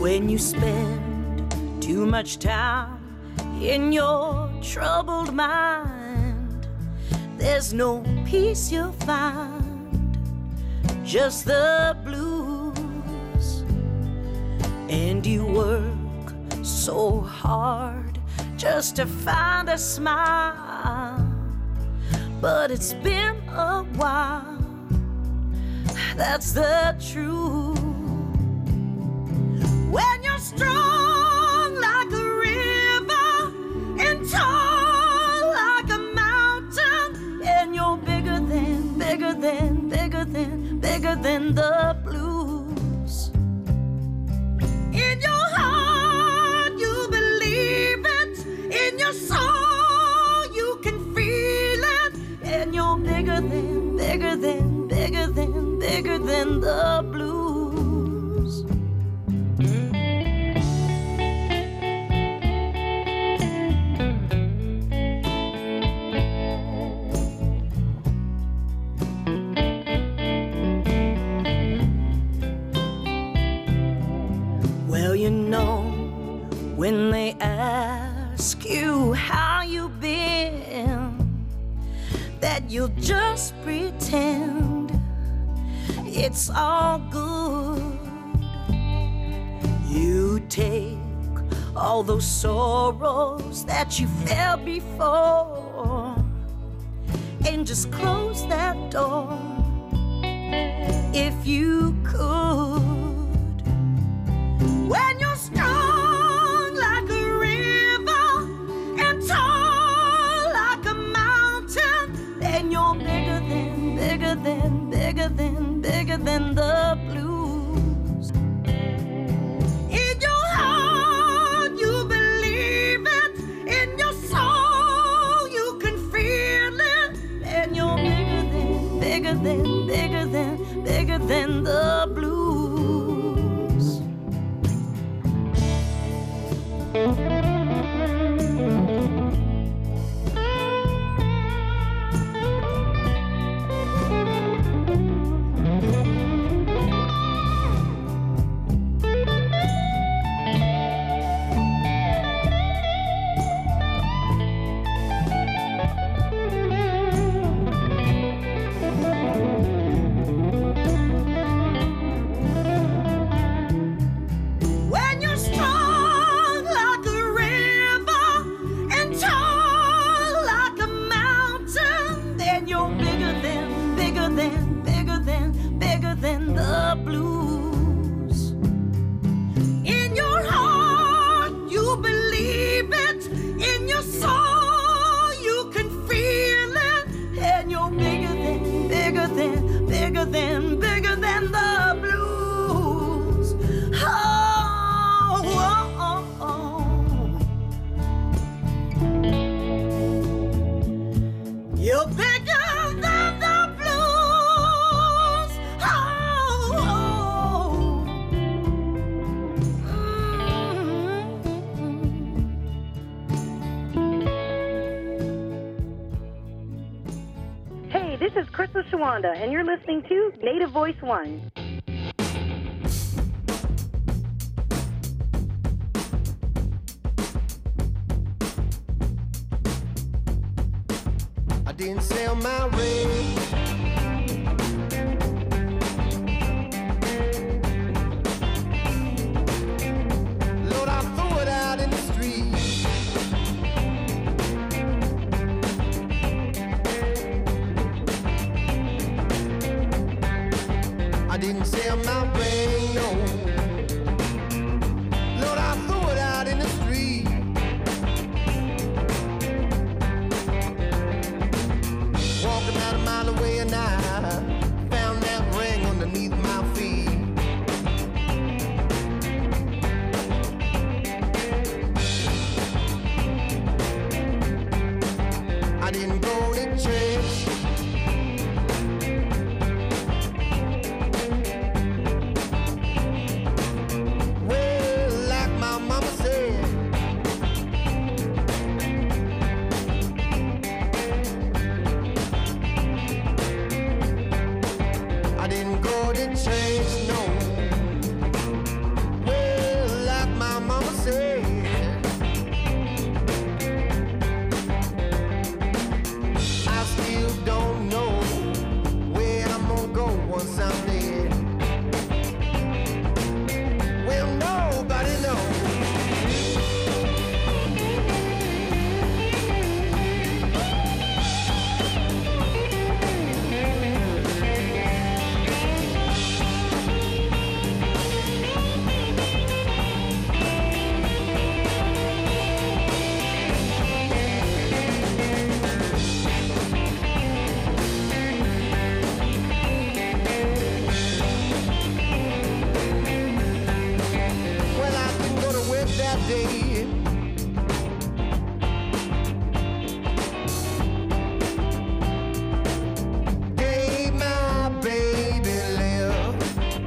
When you spend too much time in your troubled mind, there's no peace you'll find, just the blues. And you work so hard just to find a smile, but it's been a while, that's the truth. When you're strong like a river and tall like a mountain, and you're bigger than the blues. In your heart you believe it, in your soul you can feel it, and you're bigger than the blues. Well, you know, when they ask you how you've been, that you'll just pretend it's all good. You take all those sorrows that you felt before and just close that door if you could. When you're strong like a river and tall like a mountain, then you're bigger than the blues. In your heart you believe it, in your soul you can feel it, and you're bigger than the blues. Bigger than the blues. Oh, oh, oh, oh. You're bigger than the blues. Oh, oh. Hey, this is Crystal Shawanda, and you're listening to Native Voice One. I didn't sell my ring. Lord, I threw it out in the street. I didn't sell my ring, no. Lord, I threw it out in the street. Walking about a mile away and day. Day my baby lived.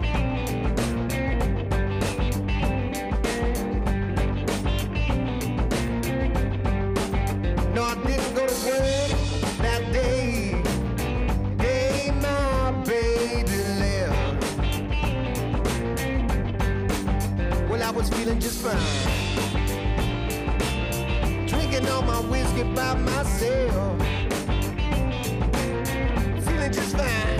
No, I didn't go to work that day. Day my baby lived. Well, I was feeling just fine, drinking all my whiskey by myself, feeling just fine.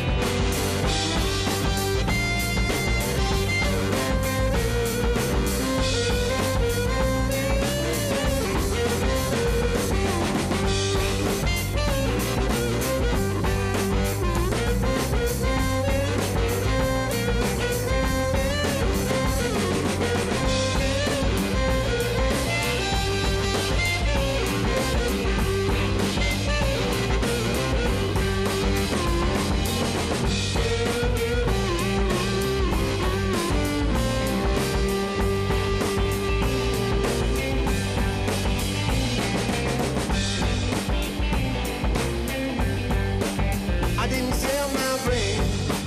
I didn't sell my ring.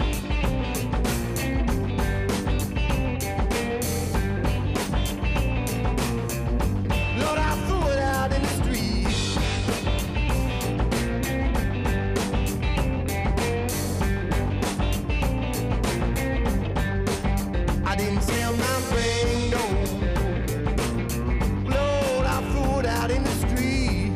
Lord, I threw it out in the street. I didn't sell my ring, no. Lord, I threw it out in the street.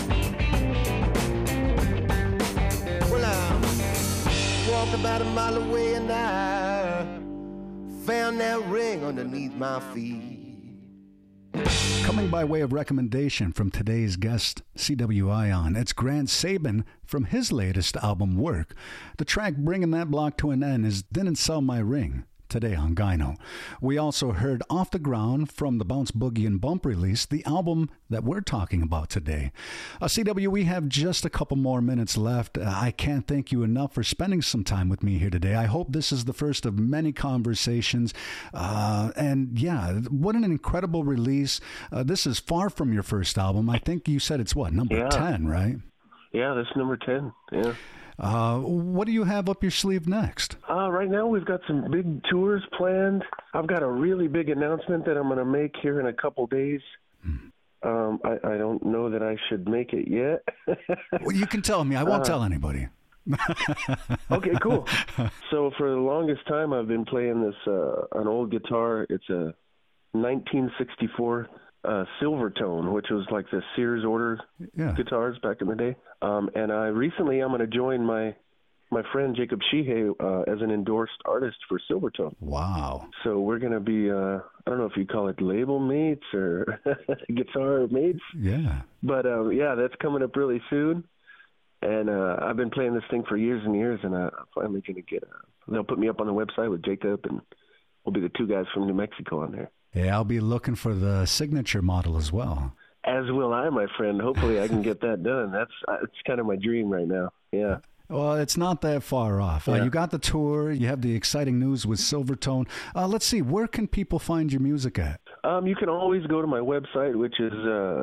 Well, I walked about a mile away and I found that ring underneath my feet. Coming by way of recommendation from today's guest, CWI on, it's Grant Sabin from his latest album, Work. The track bringing that block to an end is Didn't Sell My Ring, today on Gyno. We also heard Off the Ground from the Bounce Boogie and Bump release, the album that we're talking about today. CW, we have just a couple more minutes left. I can't thank you enough for spending some time with me here today. I hope this is the first of many conversations. And yeah, what an incredible release. This is far from your first album. I think you said it's what, number 10, right? Yeah, that's number 10, yeah. What do you have up your sleeve next? Right now we've got some big tours planned. I've got a really big announcement that I'm going to make here in a couple days. I don't know that I should make it yet. Well, you can tell me. I won't tell anybody. Okay, cool. So for the longest time I've been playing this an old guitar. It's a 1964 Silvertone, which was like the Sears order guitars back in the day. And I'm going to join my friend Jacob Sheehay as an endorsed artist for Silvertone. Wow. So we're going to be, I don't know if you call it label mates or guitar mates. Yeah. But yeah, that's coming up really soon. And I've been playing this thing for years and years, and I'm finally going to get they'll put me up on the website with Jacob, and we'll be the two guys from New Mexico on there. Yeah, I'll be looking for the signature model as well. As will I, my friend. Hopefully I can get that done. It's kind of my dream right now. Yeah. Well, it's not that far off. Yeah. You got the tour. You have the exciting news with Silvertone. Let's see. Where can people find your music at? You can always go to my website, which is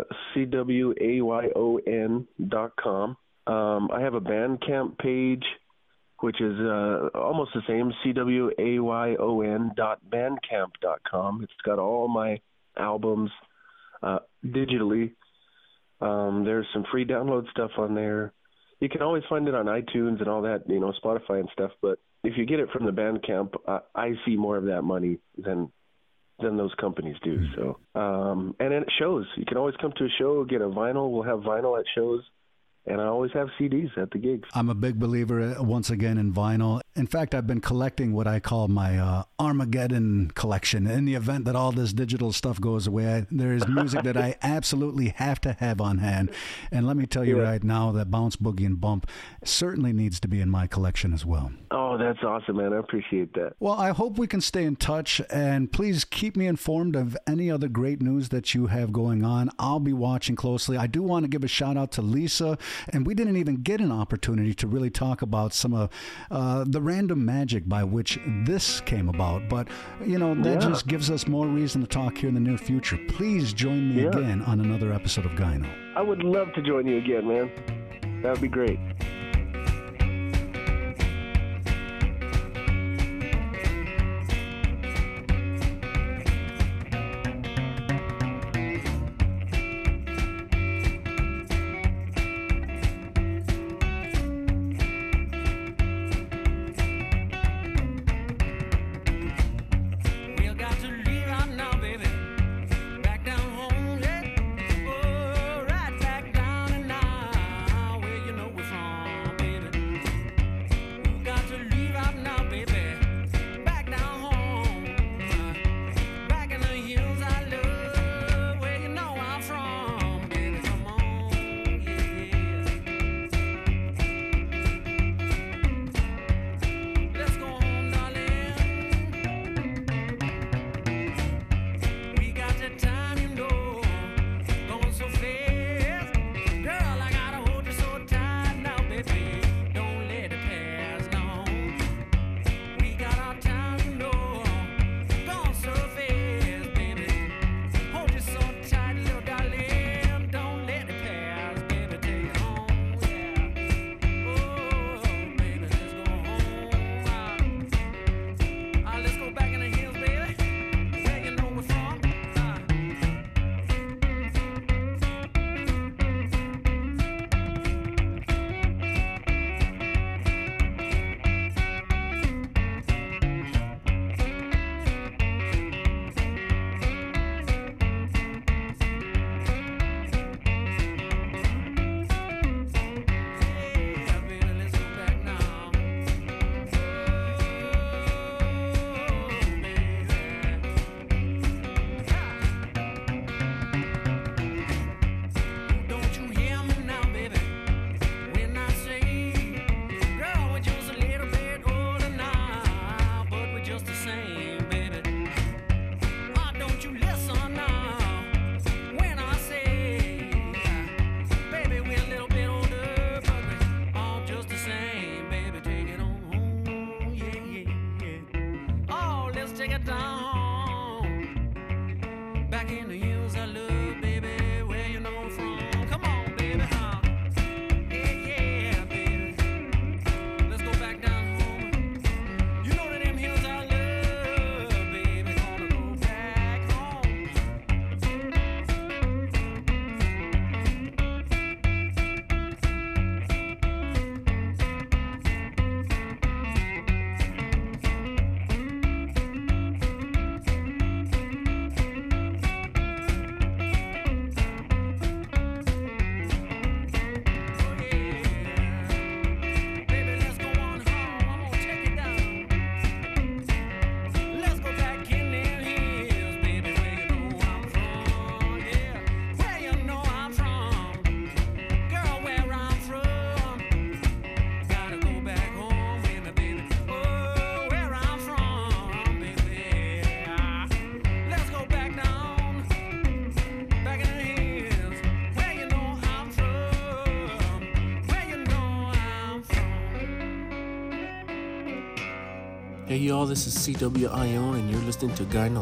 CWAYON.com. I have a Bandcamp page, which is almost the same, CWAYON.bandcamp.com. It's got all my albums digitally. There's some free download stuff on there. You can always find it on iTunes and all that, Spotify and stuff. But if you get it from the Bandcamp, I see more of that money than those companies do. So, and it shows. You can always come to a show, get a vinyl. We'll have vinyl at shows. And I always have CDs at the gigs. I'm a big believer, once again, in vinyl. In fact, I've been collecting what I call my Armageddon collection. In the event that all this digital stuff goes away, there is music that I absolutely have to have on hand. And let me tell you right now that Bounce, Boogie, and Bump certainly needs to be in my collection as well. Oh, that's awesome, man. I appreciate that. Well, I hope we can stay in touch, and please keep me informed of any other great news that you have going on. I'll be watching closely. I do want to give a shout out to Lisa. And we didn't even get an opportunity to really talk about some of the random magic by which this came about. But, that just gives us more reason to talk here in the near future. Please join me again on another episode of Gyno. I would love to join you again, man. That would be great. Hey y'all, this is CWIO and you're listening to Gyno.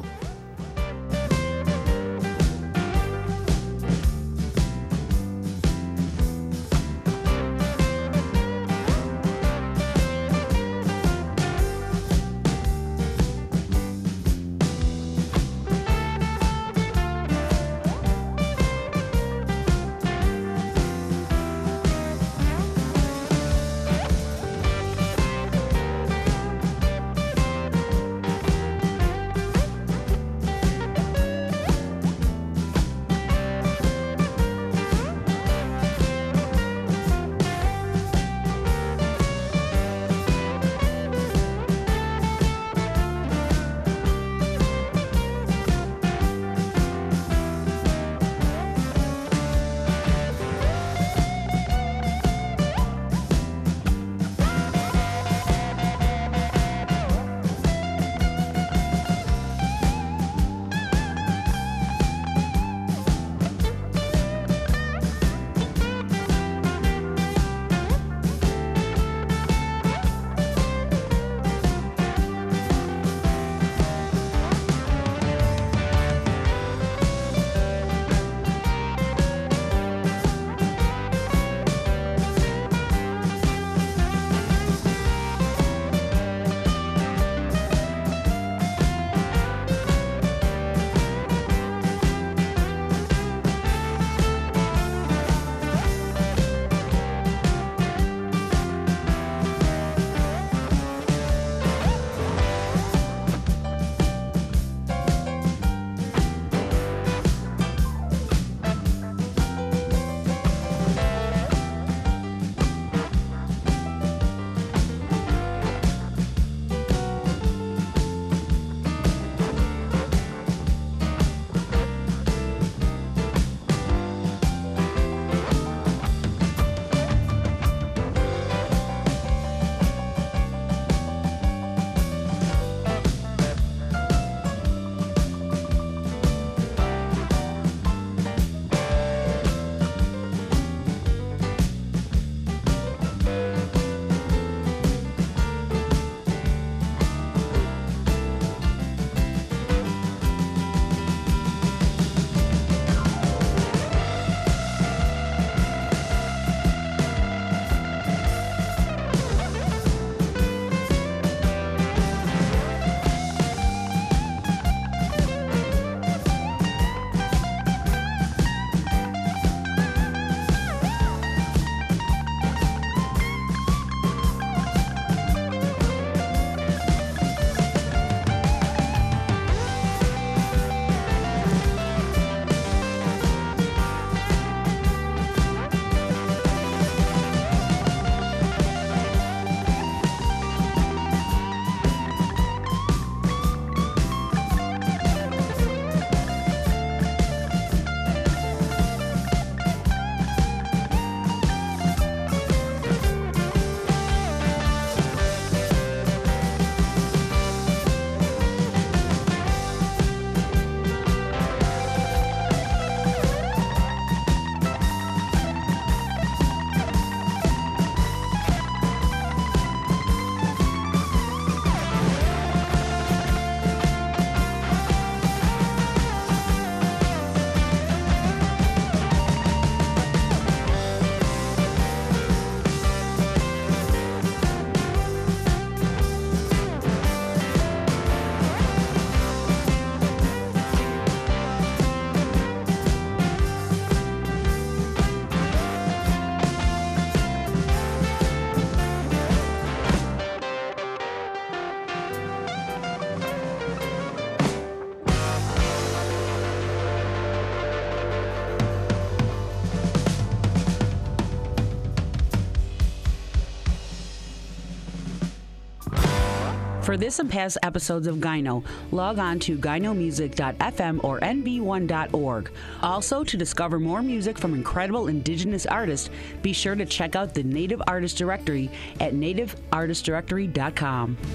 For this and past episodes of Gyno, log on to gynomusic.fm or nb1.org. Also, to discover more music from incredible indigenous artists, be sure to check out the Native Artist Directory at nativeartistdirectory.com.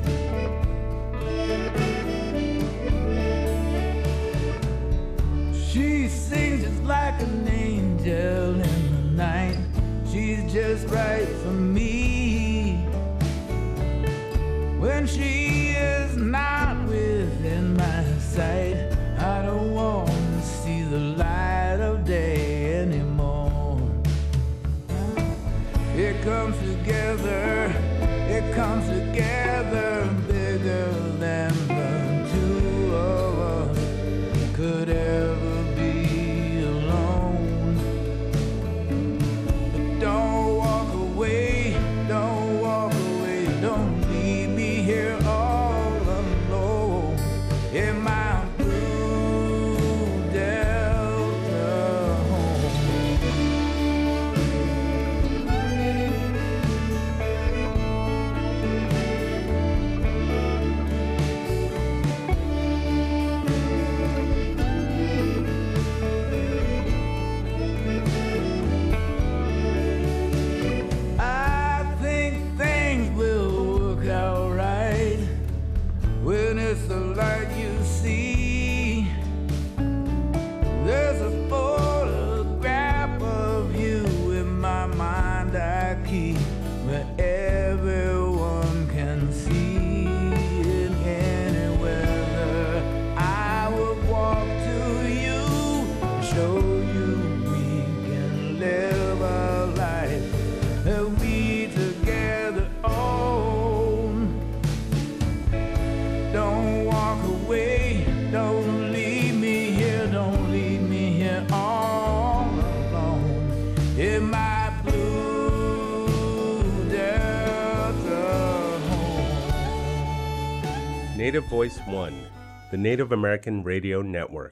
She sings just like an angel in the night. She's just right for me. When she is not within my sight, I don't want to see the light of day anymore. It comes together bigger than the two of us could ever be alone. But don't walk away, don't leave me here all alone in my blue Delta home. I think things will work out right when it's the light you see. There's a photograph of you in my mind I keep, where everyone can see. In any weather I would walk to you, show you we can live a life that we together own. Don't walk away, don't leave me here all alone in my blue Delta home. Native Voice One, the Native American Radio Network.